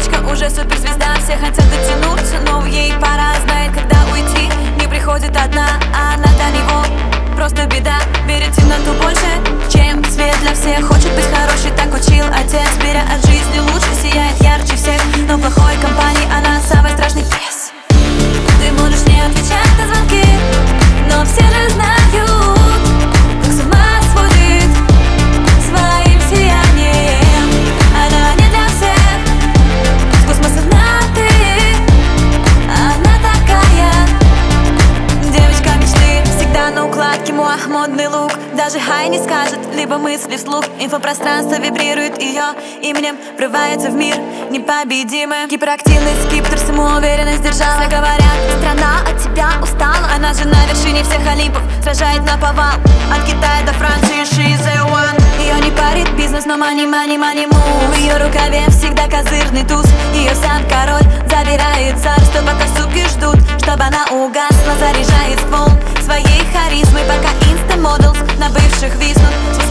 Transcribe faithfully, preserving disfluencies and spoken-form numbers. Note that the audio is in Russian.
девочка уже суперзвезда, все хотят дотянуться, но ей пора, знает, когда уйти. Не приходит одна, а она до него просто беда. Верит в темноту больше, чем свет для всех. Хочет быть хорошей, так учил отец. Беря от жизни лучше, сияет ярче всех. Но в плохой компании она самый страшный пес. Ты можешь не отвечать на звонки, но все же знают, как с ума сводит своим сиянием. Она не для всех, с космоса на ты, она такая. Девочка мечты, всегда на укладке, муа, модный лук. Даже хай не скажет, либо мысли вслух. Инфопространство вибрирует ее именем, врывается в мир непобедимым. Гиперактивный скиптер, самоуверенность держала. Все говорят, страна от тебя устала. Она же на вершине всех Олимпов, сражает наповал. От Китая до Франции, she's the one. Ее не парит бизнес, но money, money, money move. В ее рукаве всегда козырный туз. Ее сам король забирает царство, пока суки ждут, чтобы она угасла. Заряжает ствол своей харизмой, пока инста-моделс на бывших виснут.